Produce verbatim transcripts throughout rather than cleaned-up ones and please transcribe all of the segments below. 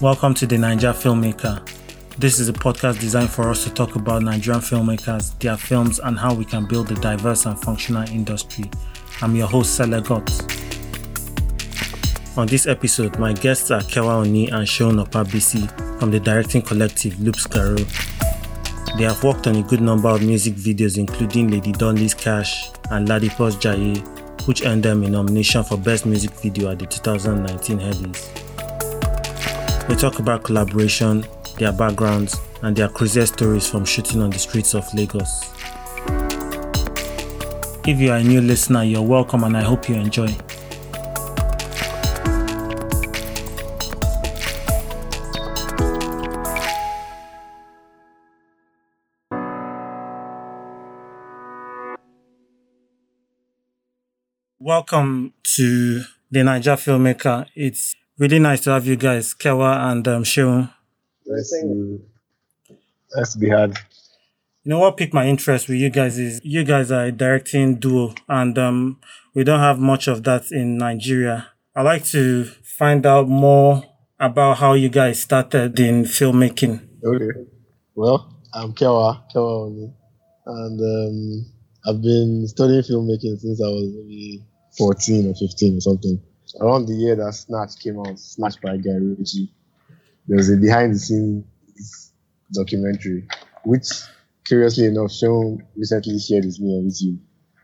Welcome to the Naija Filmmaker. This is a podcast designed for us to talk about Nigerian filmmakers, their films, and how we can build a diverse and functional industry. I'm your host, Sele Gott. On this episode, my guests are Kewa Oni and Seun Opabisi from the directing collective Loops Caro. They have worked on a good number of music videos, including Lady Dolly's Cash and Ladipo's Jaye, which earned them a nomination for Best Music Video at the two thousand nineteen Headies. We talk about collaboration, their backgrounds, and their craziest stories from shooting on the streets of Lagos. If you are a new listener, you're welcome and I hope you enjoy. Welcome to the Naija Filmmaker. It's really nice to have you guys, Kewa and um, Seun. Nice to, nice to be had. You know what piqued my interest with you guys is you guys are a directing duo, and um, we don't have much of that in Nigeria. I'd like to find out more about how you guys started in filmmaking. Okay. Well, I'm Kewa, Kewa Oni, and um, I've been studying filmmaking since I was maybe fourteen or fifteen or something. Around the year that Snatch came out, Snatch by Guy Ritchie, there was a behind-the-scenes documentary, which, curiously enough, Seun recently shared with me on YouTube.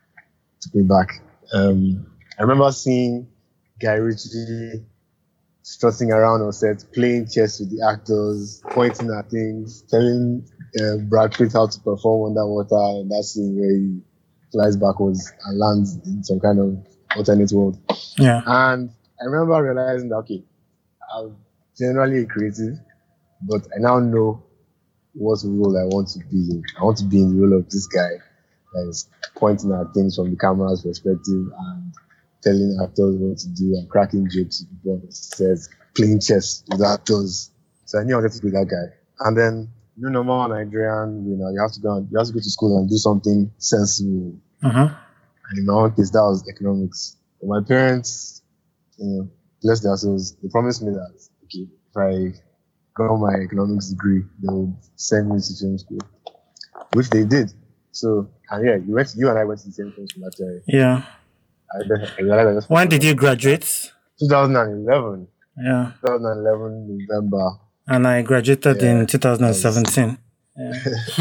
Took me back. Um, I remember seeing Guy Ritchie strutting around on set, playing chess with the actors, pointing at things, telling uh, Brad Pitt how to perform underwater, and that scene where he flies backwards and lands in some kind of alternate world. Yeah. And I remember realizing that, okay, I'm generally a creative, but I now know what role I want to be in. I want to be in the role of this guy that is pointing at things from the camera's perspective and telling actors what to do and cracking jokes with people on set, playing chess with actors. So I knew I wanted to be that guy. And then, you know, normal Nigerian, you know, you have to go and, you have to go to school and do something sensible. Uh-huh. And in my own case, that was economics. But my parents, you know, bless their souls, they promised me that, okay, if I got my economics degree, they would send me to film school, which they did. So, and yeah, you went, you and I went to the same film school actually. Yeah. I, I realized I just When did you graduate? twenty eleven. Yeah. twenty eleven November. And I graduated Yeah, in twenty seventeen. Yeah.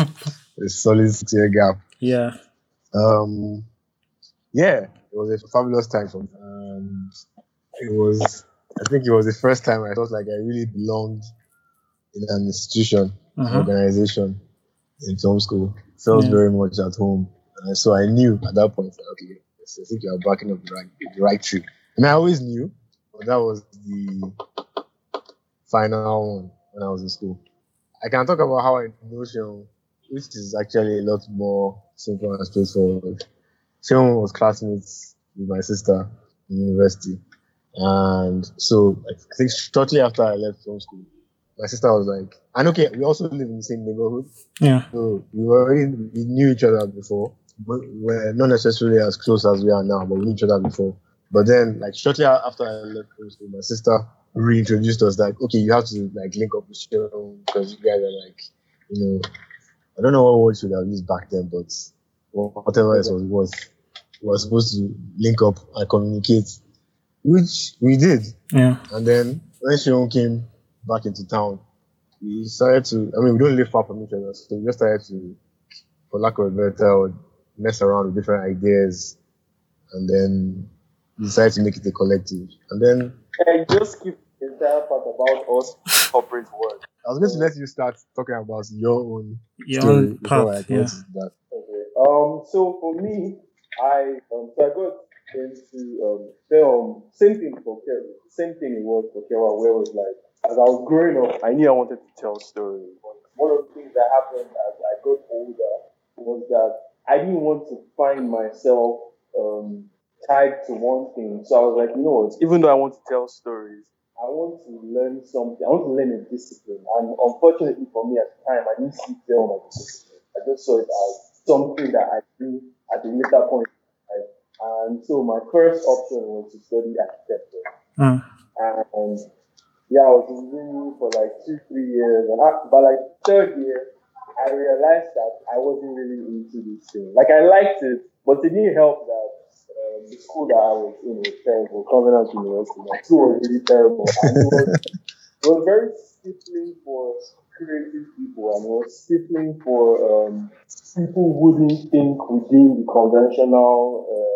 A solid six-year gap. Yeah. Um, yeah, it was a fabulous time for me. And it was, I think it was the first time I felt like I really belonged in an institution, Uh-huh. an organization in film school. Felt Yeah. very much at home. And so I knew at that point, okay, I think you are backing up the right, the right tree. And I always knew, but that was the final one when I was in school. I can talk about how I know Seun, which is actually a lot more simple and straightforward. Seun was classmates with my sister in university. And so I think shortly after I left film school, my sister was like, and okay, we also live in the same neighborhood. Yeah. So we were already, we knew each other before, but we're not necessarily as close as we are now, but we knew each other before. But then, like, shortly after I left film school, my sister reintroduced us, like, okay, you have to, like, link up with Seun because you guys are, like, you know, I don't know what word should have used back then, but whatever it was, was, we were supposed to link up and communicate, which we did. Yeah. And then when Seun came back into town, we started to, I mean, we don't live far from each other, so we just started to, for lack of a better word, mess around with different ideas, and then we decided to make it a collective. And then and just keep the entire part about us corporate work. I was going to let you start talking about your own Your story own before path, I go yeah. into that. Okay. Um. So for me, I um. So I got into um film. Same thing for Kewa. Same thing it was for Kewa, where it was like, as I was growing up, I knew I wanted to tell stories. But one of the things that happened as I got older was that I didn't want to find myself um tied to one thing. So I was like, you know what? Even though I want to tell stories, I want to learn something. I want to learn a discipline. And unfortunately for me at the time, I didn't see film as a discipline. I just saw it as something that I do at a later point. Right? And so my first option was to study architecture. Mm. And yeah, I was in uni for like two, three years, and I, by like third year, I realized that I wasn't really into this thing. Like I liked it, but it didn't help that uh, the school that I was in was terrible. Covenant University, my school was really terrible, and it was, it was very stifling for creative people, and it was stifling for um, people who didn't think within the conventional. Uh,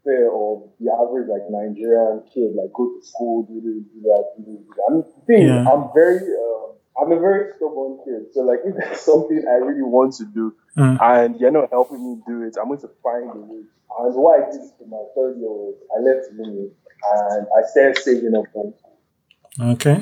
or the average like Nigerian kid, like go to school, do this, do that, do this, do that. I mean, the thing is, Yeah. I'm very, uh, I'm a very stubborn kid. So like, if there's something I really want to do, Mm. and you're not helping me do it, I'm going to find a way. And what I did in my third year was I left uni and I started saving up for school. Okay.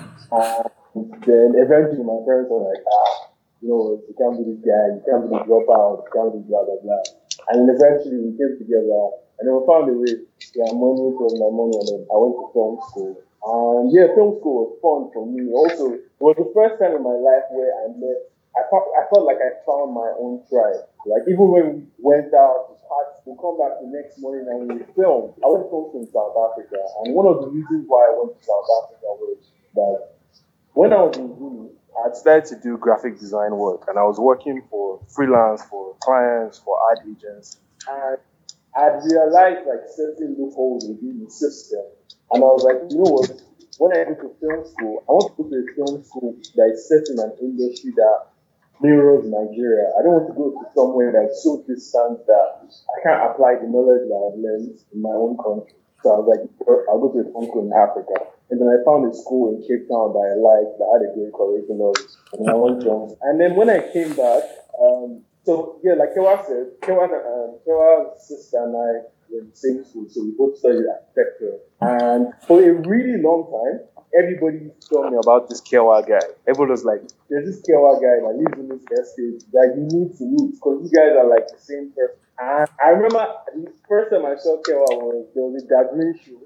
And then eventually my parents were like, ah, you know, you can't be this guy, you can't be the dropout, you can't be blah blah blah. And then eventually we came together. And then we found a way, yeah, money was my money, and then I went to film school. And yeah, film school was fun for me. Also, it was the first time in my life where I met, I felt, I felt like I found my own tribe. Like even when we went out to parties, we come back the next morning and we filmed. I went to film in South Africa, and one of the reasons why I went to South Africa was that when I was in uni, I had started to do graphic design work, and I was working for freelance, for clients, for ad agents. And I realized like certain loopholes within the system, and I was like, you know what? When I go to film school, I want to go to a film school that is set in an industry that mirrors Nigeria. I don't want to go to somewhere that's so distant that I can't apply the knowledge that I've learned in my own country. So I was like, I'll go to a film school in Africa. And then I found a school in Cape Town that I liked, that had a great curriculum, and I went to. And then when I came back, um, So, yeah, like Kewa said, Kewa, um, Kewa's sister and I were in the same school, so we both studied architecture. And for a really long time, everybody told me about this Kewa guy. Everyone was like, there's this Kewa guy that lives in this estate that you need to meet, because you guys are like the same person. And I remember the first time I saw Kewa was, there was a Dagreen show.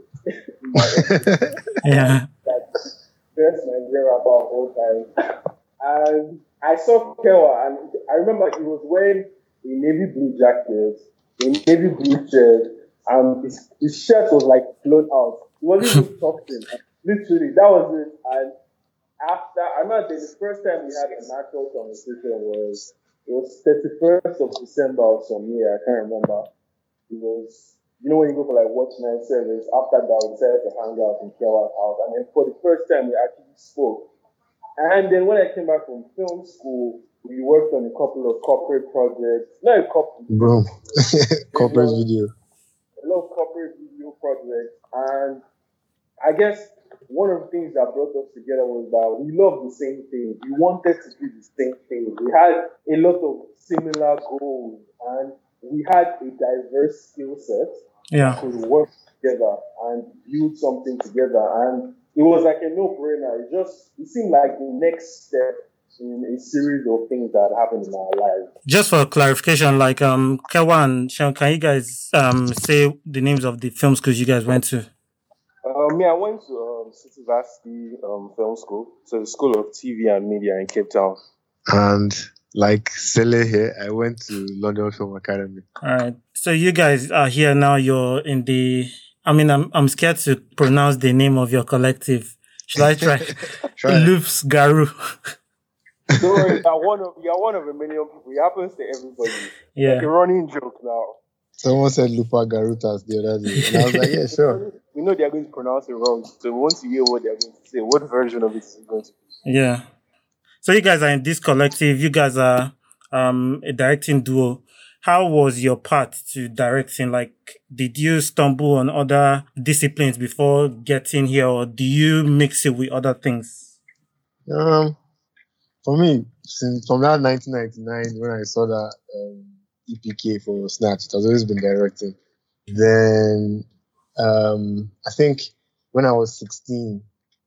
Yeah. That's best Nigeria about all time. And I saw Kewa, and I remember he was wearing a navy blue jacket, a navy blue shirt, and his, his shirt was like blown out. He wasn't even talking. Literally, that was it. And after, I remember the first time we had an actual conversation was, it was thirty-first of December or some year, I can't remember. It was, you know when you go for like watch night service, after that we decided to hang out in Kewa's house. And then for the first time we actually spoke. And then when I came back from film school, we worked on a couple of corporate projects. Not a couple. Bro, corporate video. A lot of corporate video projects. And I guess one of the things that brought us together was that we loved the same thing. We wanted to do the same thing. We had a lot of similar goals. And we had a diverse skill set. Yeah. That could work together and build something together. And it was like a no-brainer. It just, it seemed like the next step in a series of things that happened in our lives. Just for clarification, like um, Kewa and Sean, can you guys um say the names of the film schools you guys went to? Um, yeah, I went to um, City Varsity um, Film School, so the School of T V and Media in Cape Town. And like Sele here, I went to London Film Academy. All right. So you guys are here now. You're in the. I mean, I'm I'm scared to pronounce the name of your collective. Should I try? Try. Loops Garou. Don't worry, you're one of you're one of a million people. It happens to everybody. Yeah. Like a running joke now. Someone said Lupa Garutas the other day, and I was like, yeah, sure. We know they're going to pronounce it wrong, so we want to hear what they're going to say. What version of it is it going to be? Yeah. So you guys are in this collective. You guys are um a directing duo. How was your path to directing? Like, did you stumble on other disciplines before getting here, or do you mix it with other things? Um, for me, since from that nineteen ninety-nine when I saw that um, E P K for Snatch, it has always been directing. Then um, I think when I was sixteen,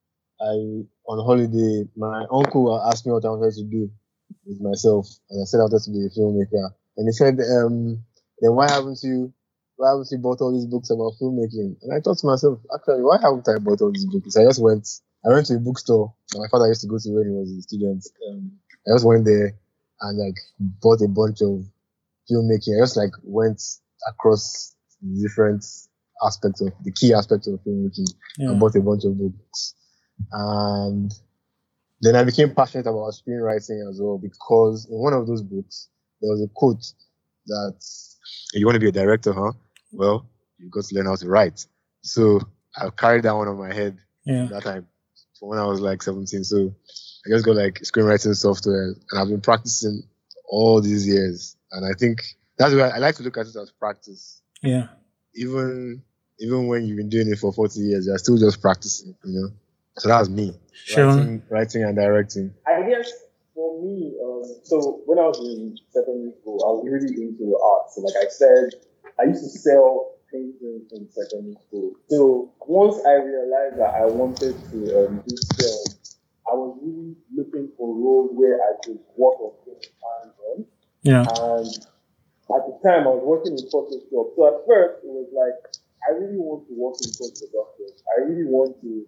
I on holiday, my uncle asked me what I wanted to do with myself, and I said I wanted to be a filmmaker. And he said, um, then why haven't you, why haven't you bought all these books about filmmaking? And I thought to myself, actually, why haven't I bought all these books? I just went, I went to a bookstore that my father used to go to when he was a student. Um, I just went there and like bought a bunch of filmmaking. I just like went across different aspects of the key aspects of filmmaking Yeah. and bought a bunch of books. And then I became passionate about screenwriting as well, because in one of those books, there was a quote that you want to be a director, huh? Well, you've got to learn how to write. So I carried that one on my head Yeah. that time from when I was like seventeen. So I just got like screenwriting software, and I've been practicing all these years. And I think that's why I like to look at it as practice. Yeah. Even even when you've been doing it for forty years, you're still just practicing, you know. So that was me. Sure. Writing, writing and directing. I guess for me, um, so when I was in secondary school, I was really into the arts. So like I said, I used to sell paintings in secondary school. So once I realized that I wanted to um, do film, I was really looking for roles where I could work on things hands-on. Yeah. And at the time, I was working in Photoshop. So at first, it was like, I really want to work in post-production. I really want to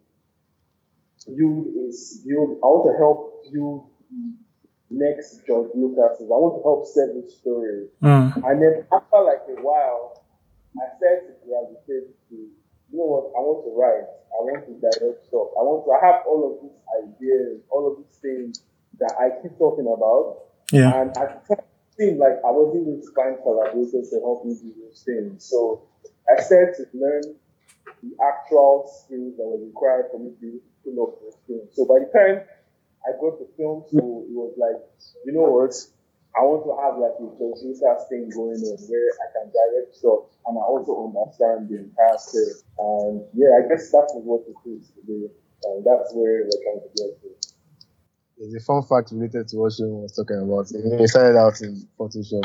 build is build. I want to help build the next George Lucas. I want to help set the story. Mm. And then after like a while, I started to gravitate to, you know what? I want to write. I want to direct stuff. I want to. I have all of these ideas, all of these things that I keep talking about. Yeah. And at the time, it seemed like I wasn't going to find collaborators to help me do those things. So I started to learn the actual skills that were required for me to pull off those things. So by the time I got to film school, it was like, you know what? I want to have like a George thing going on where I can direct stuff and I also understand the entire story. And yeah, I guess that is what it is today. And that's where we're trying to get to. There's a fun fact related to what Shimon was talking about. He started out in Photoshop,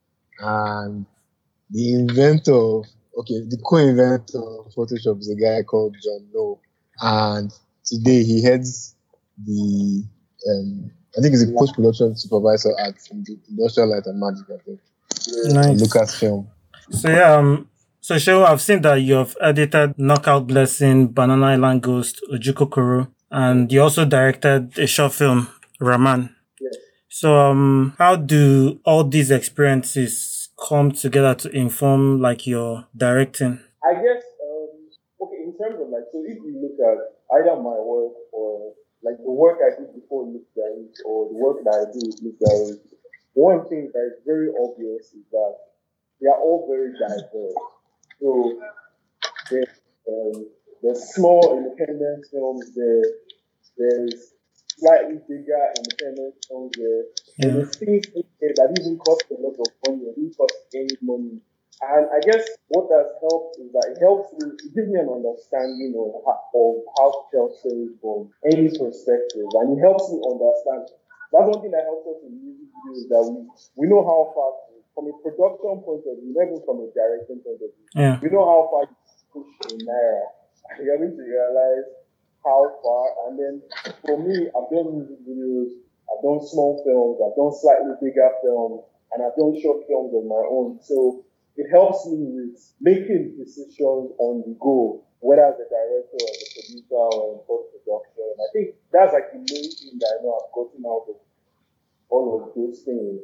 and the inventor, okay, the co-inventor of Photoshop is a guy called John Lowe, and today he heads the, um, I think he's a post-production supervisor at Industrial Light and Magic, I think. Nice. Lucasfilm. So yeah, um, so Shehu, I've seen that you have edited Knockout Blessing, Banana Island Ghost, Ojukwu Koro, and you also directed a short film, Raman. Yeah. So um, how do all these experiences come together to inform like your directing? I guess, um, okay, in terms of like, so if you look at either my work or like the work I did before Look Garage or the work that I do with Look Garage, one thing that is very obvious is that they are all very diverse. So there's, um, there's small independent films there, there's slightly bigger independent films there, Yeah. and there's things in there that even cost a lot of money or didn't cost any money. And I guess what has helped is that it helps me, it gives me an understanding of how, of how to tell stories from any perspective. And it helps me understand. That's one thing that helps us in music videos, is that we, we know how far, from a production point of view, not even from a directing point of view, Yeah. we know how far you push in Naira. And you're going to realize how far. And then for me, I've done music videos, I've done small films, I've done slightly bigger films, and I've done short films on my own. So it helps me with making decisions on the go, whether as a director or as a producer or in post-production. I think that's like the main thing that I know I've gotten out of all of those things.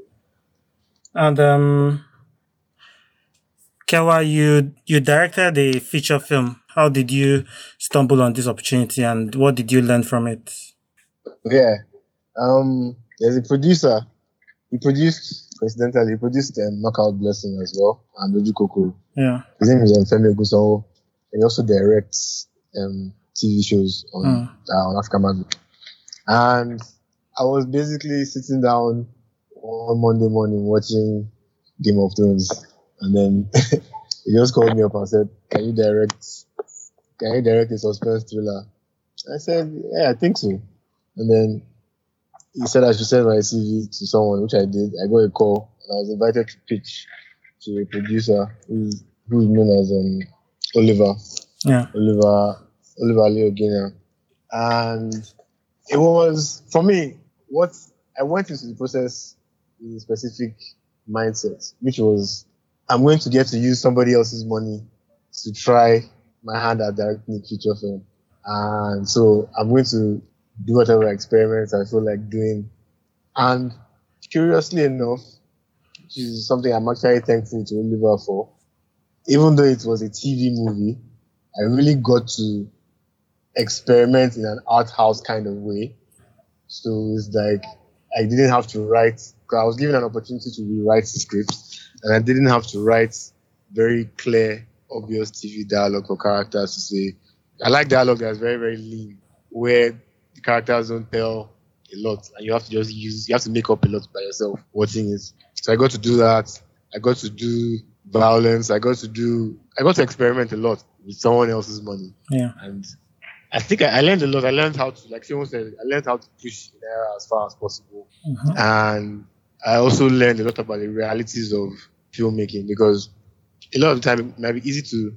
And um, Kewa, you you directed a feature film. How did you stumble on this opportunity, and what did you learn from it? Yeah. Um, there's a producer. He produced, coincidentally, he produced um, Knockout Blessing as well, and Ojukwu Koro. Yeah. His name is um, Femi Ogunsanwo, and he also directs um, T V shows on, Mm. uh, on Africa Magic. And I was basically sitting down on Monday morning watching Game of Thrones, and then he just called me up and said, "Can you direct? Can you direct a suspense thriller?" I said, "Yeah, I think so." And then he said I should send my C V to someone, which I did. I got a call, and I was invited to pitch to a producer who who is known as um, Oliver, Yeah. Oliver, Oliver Leogina. And it was, for me, what I went into the process with a specific mindset, which was, I'm going to get to use somebody else's money to try my hand at directing a feature film. And so I'm going to do whatever experiments I feel like doing. And curiously enough, which is something I'm actually thankful to Oliver for, even though it was a T V movie, I really got to experiment in an art house kind of way. So it's like I didn't have to write, because I was given an opportunity to rewrite the script, and I didn't have to write very clear, obvious T V dialogue for characters to say. I like dialogue that's very, very lean, where the characters don't tell a lot, and you have to just use, you have to make up a lot by yourself watching it. So I got to do that. I got to do violence. I got to do, I got to experiment a lot with someone else's money. Yeah. And I think I, I learned a lot. I learned how to, like someone said, I learned how to push the error as far as possible. Mm-hmm. And I also learned a lot about the realities of filmmaking, because a lot of the time it might be easy to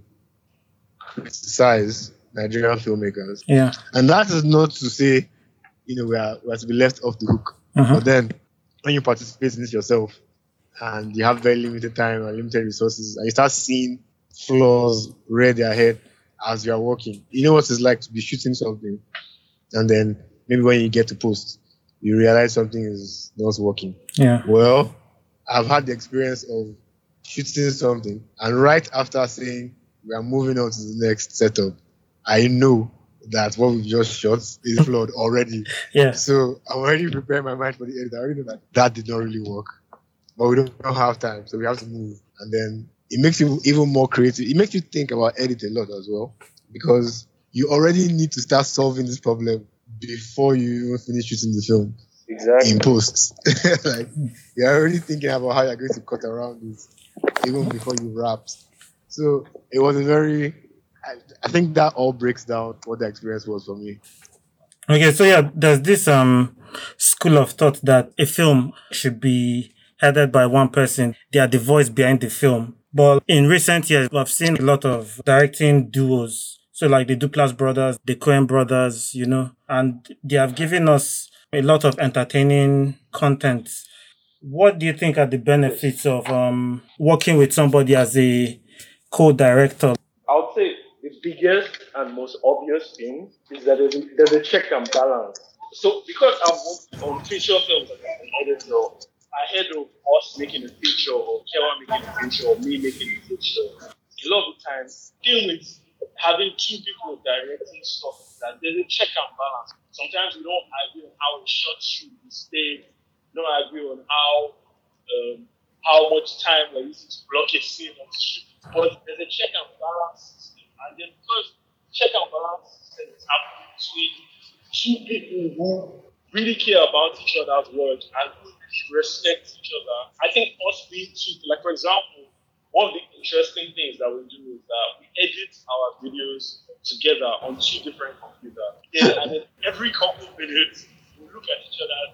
criticize Nigerian filmmakers. Yeah. And that is not to say, you know, we are, we are to be left off the hook. Mm-hmm. But then when you participate in this yourself and you have very limited time and limited resources, and you start seeing flaws rear their head as you are working, you know what it's like to be shooting something, and then maybe when you get to post, you realize something is not working. Yeah. Well, I've had the experience of shooting something, and right after saying we are moving on to the next setup, I know that what we've just shot is flawed already. Yeah. So I'm already preparing my mind for the edit. I already know that that did not really work, but we don't, don't have time, so we have to move. And then it makes you even more creative. It makes you think about edit a lot as well, because you already need to start solving this problem before you even finish shooting the film. Exactly. In post. Like, you're already thinking about how you're going to cut around this even before you wrapped. So it was a very, I, I think that all breaks down what the experience was for me. Okay, so yeah, there's this um school of thought that a film should be headed by one person. They are the voice behind the film. But in recent years, I've seen a lot of directing duos. So like the Duplass brothers, the Coen brothers, you know, and they have given us a lot of entertaining content. What do you think are the benefits of um working with somebody as a co-director? I would say the biggest and most obvious thing is that there's a, there's a check and balance. So because I've worked on feature films as an editor, ahead of us making a feature or Kewa making a feature or me making a feature, a lot of the times, dealing with having two people directing stuff, that there's a check and balance. Sometimes we don't agree on how a shot should be staged, we don't agree on how um, how much time we're using to block a scene or to shoot. But there's a check and balance system. And then because check and balance system is happening between two people who really care about each other's work and who respect each other, I think us being two, like for example, one of the interesting things that we do is that we edit our videos together on two different computers. And then every couple of minutes, we look at each other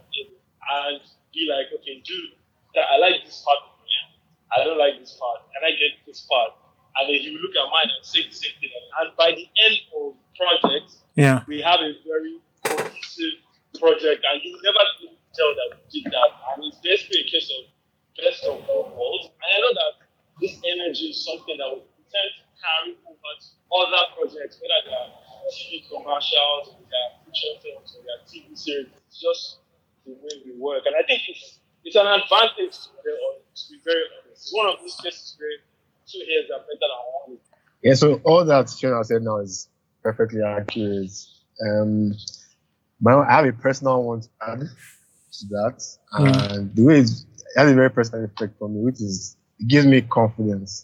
and be like, okay, dude, I like this part of him. I don't like this part. And I get this part. And then he will look at mine and say the same thing. And by the end of the project, yeah, we have a very cohesive project. And you will never tell that we did that. And it's basically a case of best of both worlds. And I know that this energy is something that we tend to carry over to other projects, whether they are T V commercials, or they are feature films, or they are T V series. It's just the way we work. And I think it's it's an advantage to be very honest. To be very honest. It's one of those cases where two heads are better than one. Yeah, so all that Shona said now is perfectly accurate. Um, but I have a personal one to add to that. Mm. And the way it's, it has a very personal effect for me, which is it gives me confidence.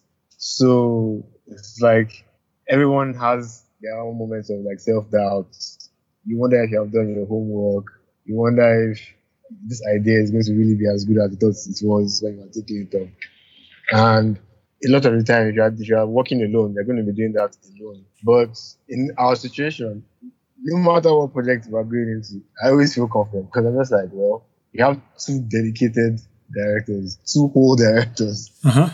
So it's like everyone has their own moments of like self-doubt. You wonder if you have done your homework. You wonder if this idea is going to really be as good as you thought it was when you were taking it up. And a lot of the time, if you are, if you are working alone, you're going to be doing that alone. But in our situation, no matter what project we're going into, I always feel confident because I'm just like, well, you have two dedicated directors, two whole directors. Uh-huh.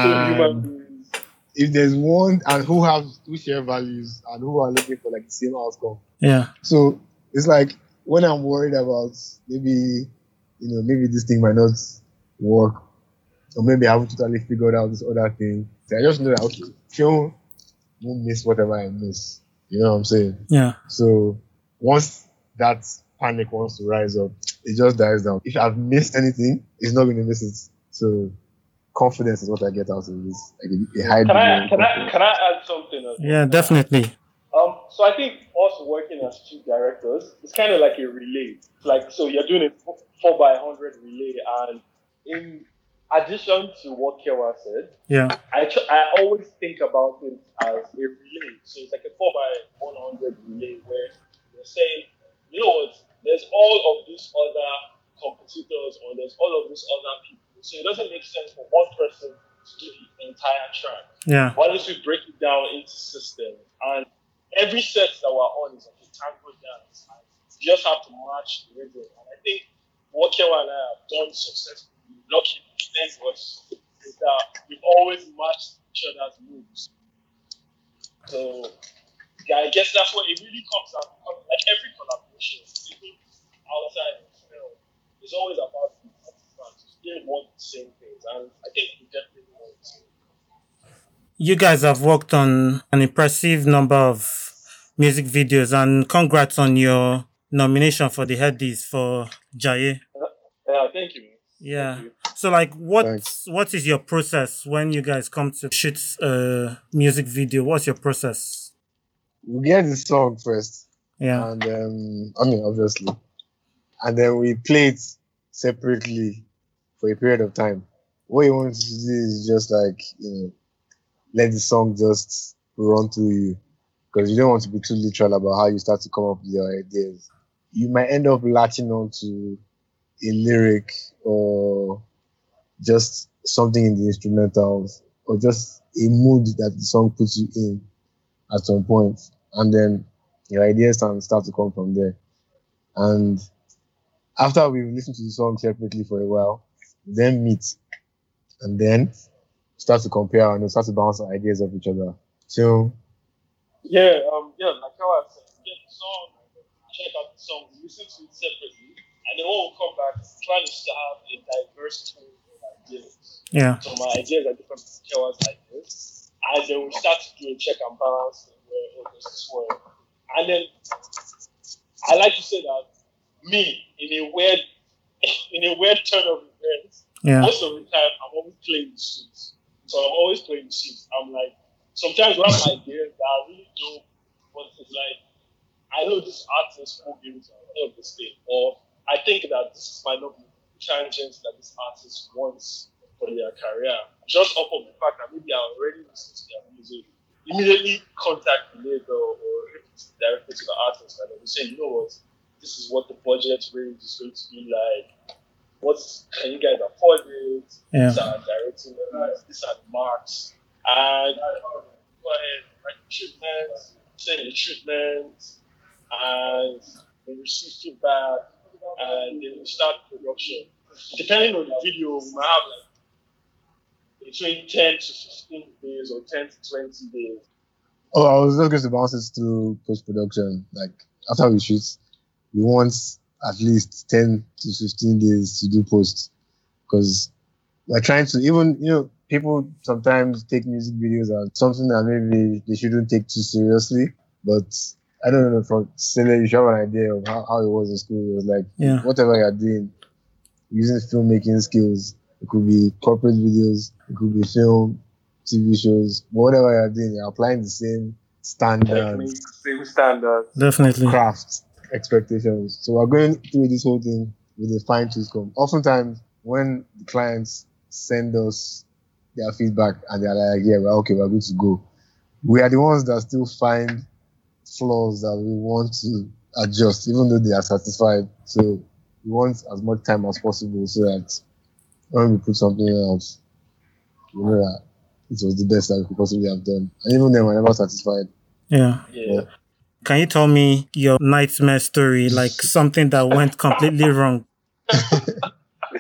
And if there's one and who have who share values and who are looking for like the same outcome. Yeah. So it's like when I'm worried about maybe, you know, maybe this thing might not work, or maybe I haven't totally figured out this other thing. So I just know that okay, film won't miss whatever I miss. You know what I'm saying? Yeah. So once that panic wants to rise up, it just dies down. If I've missed anything, it's not going to miss it. So confidence is what I get out of this. Like a, a high can I can I can I add something? Yeah, definitely. Um, so I think us working as two directors, it's kind of like a relay. Like, so you're doing a four by one hundred relay, and in addition to what Kewa said, Yeah. I tr- I always think about it as a relay. So it's like a four by one hundred relay where you're saying, you know what, there's all of these other competitors or there's all of these other people. So it doesn't make sense for one person to do the entire track. Yeah. Why don't we break it down into systems? And every set that we're on is like a tango dance. And you just have to match the rhythm. And I think what Kewa and I have done successfully, lucky thanks us, is that we've always matched each other's moves. So yeah, I guess that's what it really comes out. Like every collaboration, even outside of film, it's always about the artifacts. You didn't want the same things, and I think we definitely want the same. You guys have worked on an impressive number of music videos, and congrats on your nomination for the Headies for Jaye. Uh, yeah, thank you. Yeah. Thank you. So, like, what Thanks. what is your process when you guys come to shoot a music video? What's your process? We get the song first, Yeah. and um, I mean, obviously, and then we play it separately for a period of time. What you want to do is just like, you know, let the song just run through you, because you don't want to be too literal about how you start to come up with your ideas. You might end up latching on to a lyric or just something in the instrumentals or just a mood that the song puts you in at some point, and then your ideas can start to come from there. And after we've listened to the song separately for a while, then meet and then start to compare and start to bounce ideas off each other. So Yeah, um, yeah, like how I said, get the song, check out the song, listen to it separately, and then when we come back, trying to have a diverse pool of ideas. Yeah. So my ideas are different from Kewa's ideas, and then we start to do a check and balance where oh, this is where. And then I like to say that me, in a weird, in a weird turn of events, Yeah. most of the time I'm always playing the suits. So I'm always playing the suits. I'm like, sometimes we have ideas that are really dope, but it's like, I know this artist won't be able to afford this thing, or I think that this might not be the tangents that this artist wants for their career. Just off of the fact that maybe I already listened to their music, immediately contact the label or if it's directly to the artist and then we say, you know what, this is what the budget range is going to be like. What's can you guys afford it? Yeah. These are directing lines, these are the marks. And go ahead, write the treatment, send the treatment, and we receive feedback, and then we start production. Depending on the video, we might have like between ten to fifteen days or ten to twenty days. Oh, I was just going to bounce it through post-production. Like, after we shoot, we want at least ten to fifteen days to do post. Because we're trying to, even, you know, people sometimes take music videos as something that maybe they shouldn't take too seriously. But I don't know, from Sele, you should have an idea of how, how it was in school. It was like, Yeah. whatever you're doing, using filmmaking skills, it could be corporate videos, it could be film, T V shows, whatever you're doing, you're applying the same standards, Techniques, same standards. Definitely. craft expectations. So we're going through this whole thing with a fine tooth comb. Oftentimes, when the clients send us their feedback and they're like, yeah, we're okay, we're good to go, we are the ones that still find flaws that we want to adjust, even though they are satisfied. So we want as much time as possible so that when we put something else, we know that it was the best that we could possibly have done. And even then, we're never satisfied. Yeah. Yeah. Can you tell me your nightmare story, like something that went completely wrong? Um,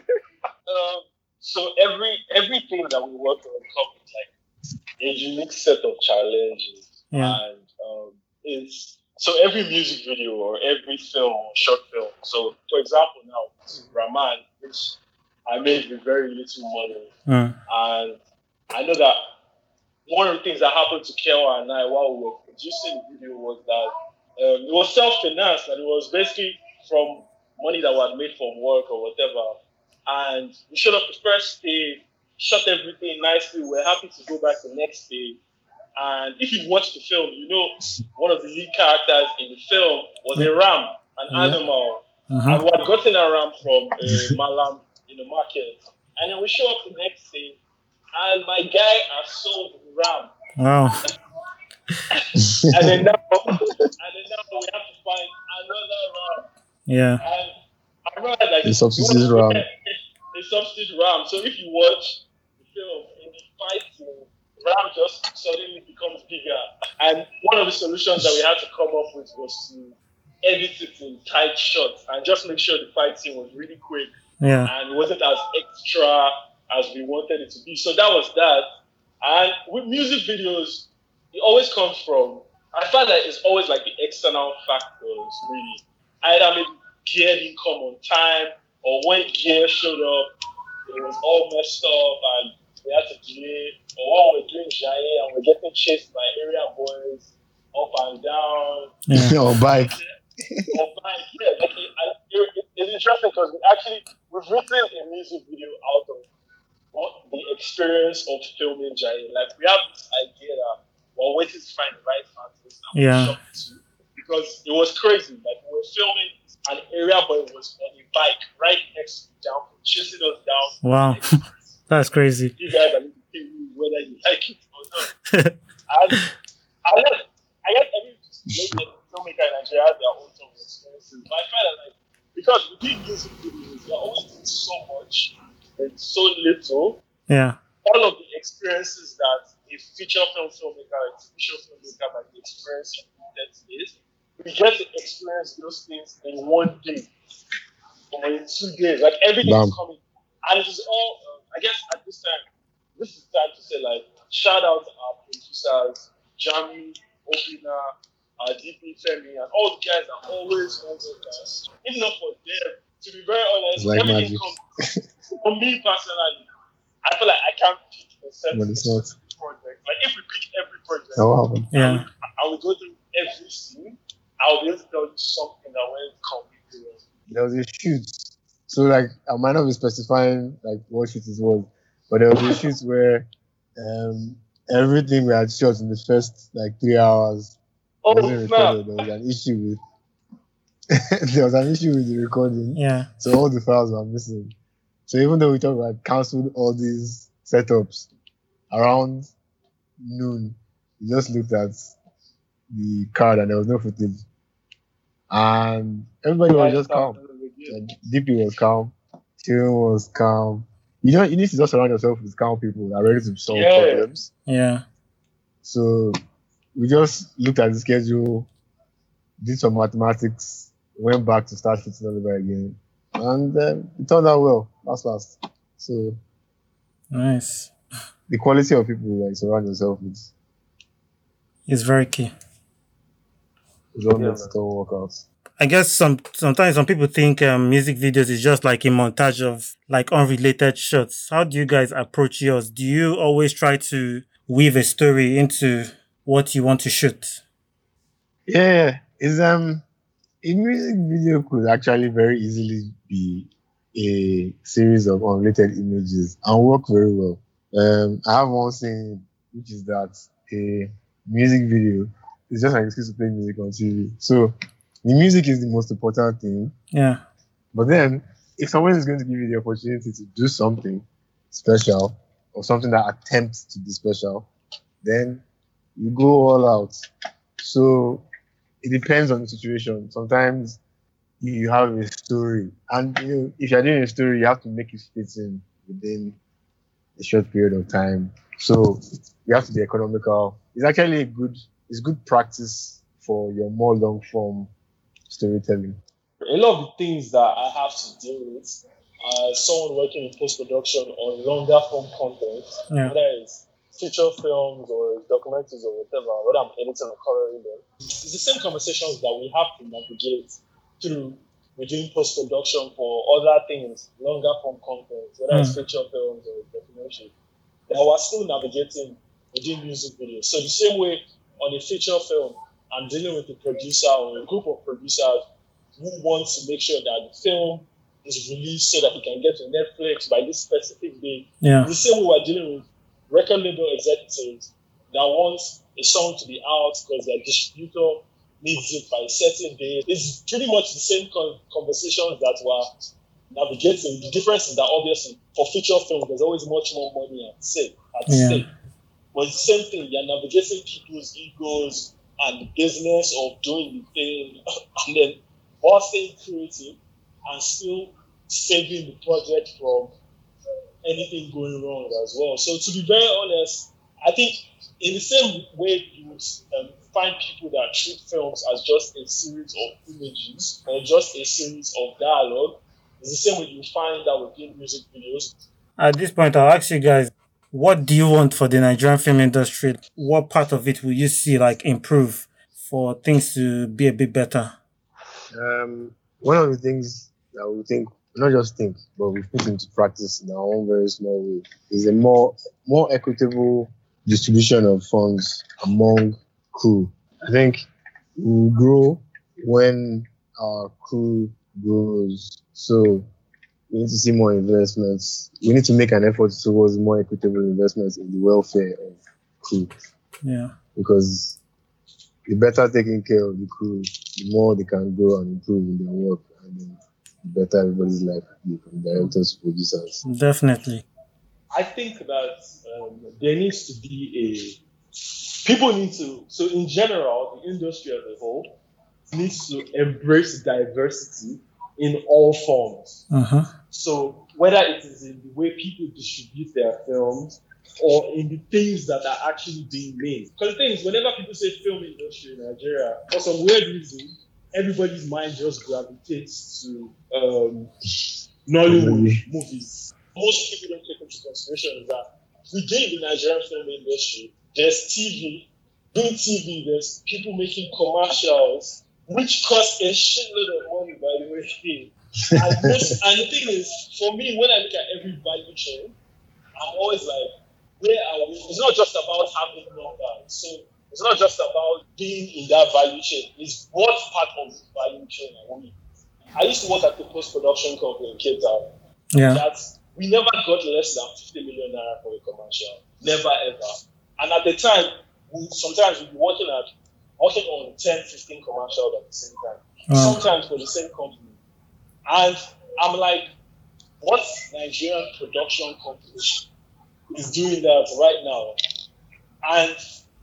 so every everything that we work on comes with like a unique set of challenges, Yeah. and um, it's so every music video or every film or short film. So for example, now Raman, which I made with very little money, Mm. and I know that one of the things that happened to Kewa and I while we were producing the video was that um, it was self-financed, and it was basically from money that we had made from work or whatever. And we showed up the first day, shot everything nicely. We were happy to go back the next day. And if you watch the film, you know one of the lead characters in the film was a ram, an Yeah. animal. Uh-huh. And we had gotten a ram from uh, Malam in the market. And then we show up the next day, and my guy has sold the ram. Wow. And then now, and then now we have to find another ram. Yeah. And I realized like The substitute ram. The substitute ram. So if you watch the film in the fight scene, ram just suddenly becomes bigger. And one of the solutions that we had to come up with was to edit it in tight shots and just make sure the fight scene was really quick Yeah. and wasn't as extra as we wanted it to be. So that was that. And with music videos, it always comes from, I find that it's always like the external factors, really. Either maybe gear didn't come on time, or when gear showed up, it was all messed up and we had to delay. Or when we're doing Jaye and we're getting chased by area boys up and down. Yeah. Or bike. Or bike, yeah. Like it, it, it, it's interesting because we actually, we've written a music video out of what the experience of filming Jaye. Like we have this idea that we're waiting to find the right artist and Yeah. shot it to, because it was crazy. Like we were filming, an area boy was on a bike right next to the down, chasing us down. Wow. That's crazy. You guys are going to tell me whether you like it or not. And I guess, I guess every filmmaker in Nigeria has their own sort of experiences. But I find that like, because we did music videos, they're always doing so much and so little. Yeah. All of the experiences that a feature film filmmaker, a T V show filmmaker might be experiencing in ten days, we get to experience those things in one day or in two days. Like everything Bam. is coming. And it is all, um, I guess at this time, this is time to say like, shout out to our producers, Jami, Obina, uh, D P, Femi, and all the guys that always want us. If not for them, to be very honest, It's like everything magic. comes, for me personally, I feel like I can't pick a certain But it's not. project. Like if we pick every project, That will happen. Yeah. I will go through every scene, I'll be able to tell you something that went completely wrong. There was a shoot. So like I might not be specifying like what shoot it was, but there was a shoot where um everything we had shot in the first like three hours Oh, wasn't snap. recorded. There was an issue with there was an issue with the recording. Yeah. So all the files were missing. So even though we talked about cancelled all these setups around noon, we just looked at the card and there was no footage. And everybody was just calm. Like, D P was calm, Children was calm. You know, you need to just surround yourself with calm people that are ready to solve Yeah. problems. Yeah. So we just looked at the schedule, did some mathematics, went back to start shooting all over again, and um, it turned out well. Last last. So Nice. the quality of people like surround yourself with It's very key. is what Yeah, makes it all work out. I guess some sometimes some people think um, music videos is just like a montage of like unrelated shots. How do you guys approach yours? Do you always try to weave a story into what you want to shoot? Yeah, it's um a music video could actually very easily be a series of unrelated images and work very well. Um, I have one saying, which is that a music video is just an excuse to play music on T V. So the music is the most important thing. Yeah. But then, if someone is going to give you the opportunity to do something special or something that attempts to be special, then you go all out. So it depends on the situation. Sometimes you have a story, and you know, if you're doing a story, you have to make it fit in within a short period of time. So you have to be economical. It's actually a good, it's good practice for your more long form storytelling. A lot of the things that I have to deal with as someone working in post-production on longer form content, Yeah. whether it's feature films or documentaries or whatever, whether I'm editing or coloring them, it's the same conversations that we have to navigate through within post-production for other things, longer form content, whether it's Mm. feature films or documentary, that we're still navigating within music videos. So the same way on a feature film, I'm dealing with a producer or a group of producers who want to make sure that the film is released so that it can get to Netflix by this specific day. Yeah. The same way we're dealing with record label executives that want a song to be out because their distributor needs it by a certain day. It's pretty much the same con- conversations that were navigating. The difference is that obviously for feature film, there's always much more money at stake. At Yeah. stake. But it's the same thing. You're navigating people's egos and the business of doing the thing, and then while staying creative and still saving the project from anything going wrong as well. So to be very honest, I think in the same way you would um, find people that treat films as just a series of images or just a series of dialogue, it's the same way you find that within music videos. At this point, I'll ask you guys, what do you want for the Nigerian film industry? What part of it will you see like improve for things to be a bit better? Um, one of the things that we think, not just think, but we put into practice in our own very small way, is a more more equitable distribution of funds among crew. I think we'll grow when our crew grows. So we need to see more investments. We need to make an effort towards more equitable investments in the welfare of crew. Yeah. Because the better taking care of the crew, the more they can grow and improve in their work, and then the better everybody's life will be, from directors to producers. Definitely. I think that um, there needs to be a people need to so in general the industry as a whole needs to embrace diversity in all forms. Uh-huh. So whether it is in the way people distribute their films or in the things that are actually being made. Because the thing is, whenever people say film industry in Nigeria, for some weird reason, everybody's mind just gravitates to um, Nollywood movies. Most people don't take into consideration that within the Nigerian film industry, there's T V. Doing T V, there's people making commercials, which cost a shitload of money, by the way. and, most, and the thing is, for me, when I look at every value chain, I'm always like, where are we? It's not just about having numbers. So it's not just about being in that value chain. It's what part of the value chain are we? I used to work at the post-production company in Cape Town. Yeah. That we never got less than fifty million naira for a commercial. Never ever. And at the time, we, sometimes we'd be working at working on ten, fifteen commercials at the same time. Wow. Sometimes for the same company. And I'm like, what Nigerian production company is doing that right now? And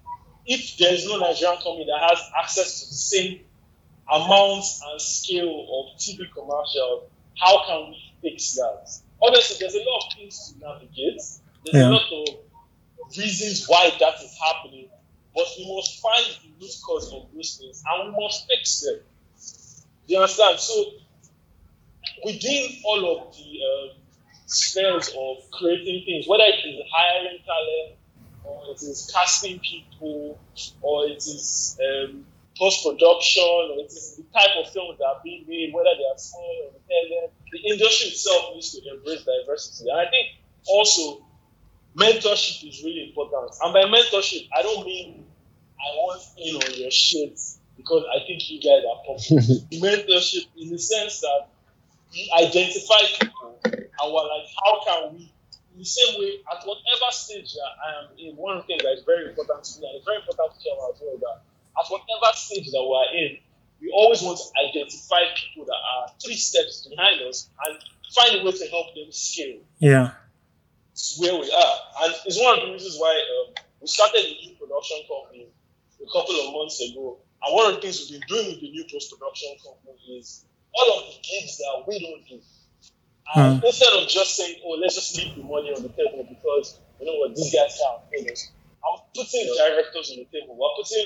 if there's no Nigerian company that has access to the same amount and scale of T V commercials, how can we fix that? Obviously, there's a lot of things to navigate. There's Yeah. a lot of reasons why that is happening. But we must find the root cause of those things and we must fix them. Do you understand? So, within all of the um, spheres of creating things, whether it is hiring talent, or it is casting people, or it is um, post-production, or it is the type of films that are being made, whether they are small or independent, the industry itself needs to embrace diversity. And I think also mentorship is really important. And by mentorship, I don't mean I want in on your shit because I think you guys are popular. Mentorship in the sense that we identify people and we're like, how can we, in the same way, at whatever stage that I am in, one of the things that is very important to me, and it's very important to Kevin as well, that at whatever stage that we're in, we always want to identify people that are three steps behind us and find a way to help them scale. Yeah. Where we are. And it's one of the reasons why um, we started a new production company a couple of months ago. And one of the things we've been doing with the new post-production company is all of the gigs that we don't do. And Mm. instead of just saying, oh, let's just leave the money on the table because, you know what, these guys can't pay us. I'm putting directors on the table. We're putting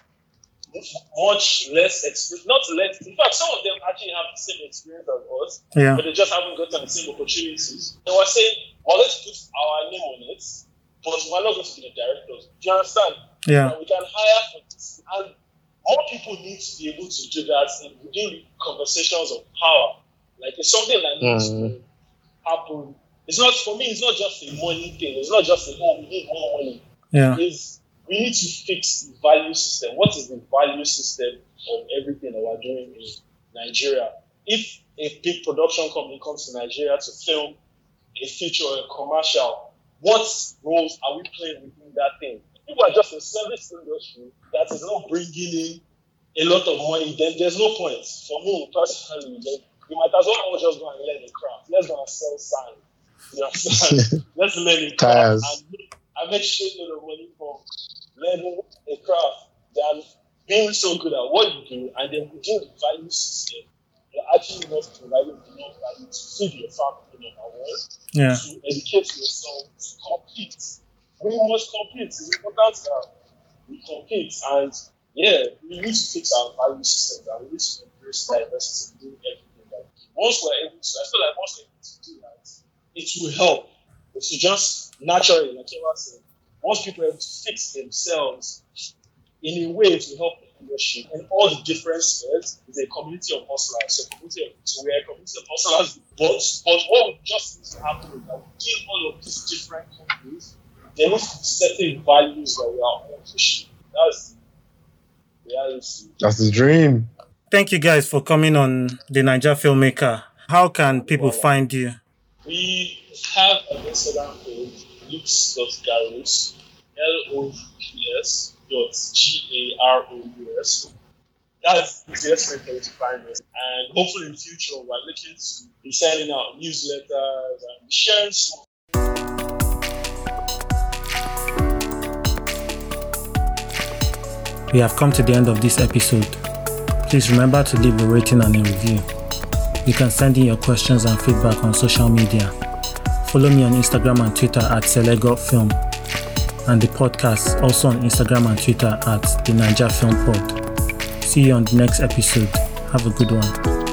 much less experience, not less. In fact, some of them actually have the same experience as us, Yeah. but they just haven't gotten the same opportunities. They were saying, well, let's put our name on it, but we're not going to be the directors. Do you understand? Yeah. That we can hire for this. And more people need to be able to do that in within the conversations of power. Like, it's something that needs Mhm. to happen. It's not, for me, it's not just a money thing. It's not just a, oh, we need more money. Yeah. Is we need to fix the value system. What is the value system of everything that we're doing in Nigeria? If a big production company comes to Nigeria to film a feature or a commercial, what roles are we playing within that thing? people are just a service industry that is not bringing in a lot of money, then there's no point. For me, personally, then you might as well just go and learn a craft. Let's go and sell sand. You understand? Let's learn a craft and make, and make shitload of money from learning a craft than being so good at what you do, and then within the value system, you're actually not providing enough value to feed your family, number one, Yeah. to educate yourself, to compete. We must compete. It's important that we compete, and yeah, we need to fix our value system, and we need to embrace diversity and do everything. Like, once we're able to, I feel like once we're able to do that, it will help. It will just naturally, like you were saying, once people are able to fix themselves in a way to help the industry and all the different spheres, is a community of hustlers. So, community of, so we're a community of hustlers, but, but what would just needs to happen is that we give all of these different companies, there needs to be certain values that we are all pushing. That's the reality. That's the dream. Thank you guys for coming on The Naija Filmmaker. How can people find you? We have an Instagram page, loops dot garus, L O U P S dot G A R O U S. That's the easiest way for you to find us. And hopefully in the future, we're looking to be sending out newsletters and sharing some. We have come to the end of this episode. Please remember to leave a rating and a review. You can send in your questions and feedback on social media. Follow me on Instagram and Twitter at SelegoFilm, and the podcast also on Instagram and Twitter at The Naija Film Pod. See you on the next episode. Have a good one.